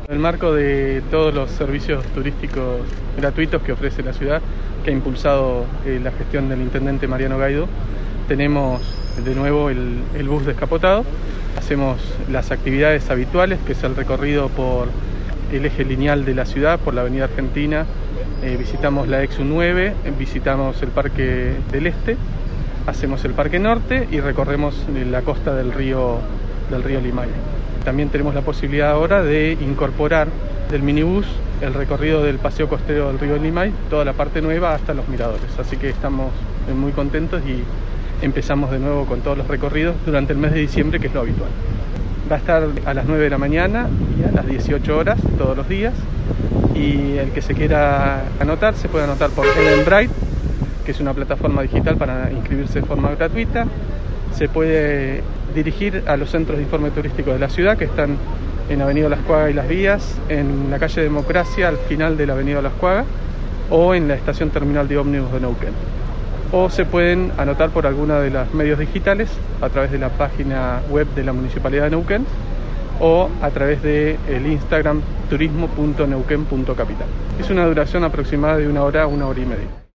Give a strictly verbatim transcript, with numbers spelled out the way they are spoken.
En el marco de todos los servicios turísticos gratuitos que ofrece la ciudad, que ha impulsado eh, la gestión del intendente Mariano Gaido, tenemos de nuevo el, el bus descapotado. Hacemos las actividades habituales, que es el recorrido por el eje lineal de la ciudad, por la avenida Argentina. Eh, visitamos la Exu nueve, visitamos el Parque del Este, hacemos el Parque Norte y recorremos la costa del río, del río Limay. También tenemos la posibilidad ahora de incorporar del minibús el recorrido del paseo costero del río Limay, toda la parte nueva hasta los miradores. Así que estamos muy contentos y empezamos de nuevo con todos los recorridos durante el mes de diciembre, que es lo habitual. Va a estar a las nueve de la mañana y a las dieciocho horas todos los días. Y el que se quiera anotar, se puede anotar por Eventbrite, que es una plataforma digital para inscribirse de forma gratuita. Se puede dirigir a los centros de informe turístico de la ciudad, que están en Avenida Las Cuagas y Las Vías, en la calle Democracia, al final de la Avenida Las Cuagas, o en la estación terminal de ómnibus de Neuquén. O se pueden anotar por alguna de los medios digitales, a través de la página web de la Municipalidad de Neuquén, o a través del Instagram turismo punto neuquén punto capital. Es una duración aproximada de una hora a una hora y media.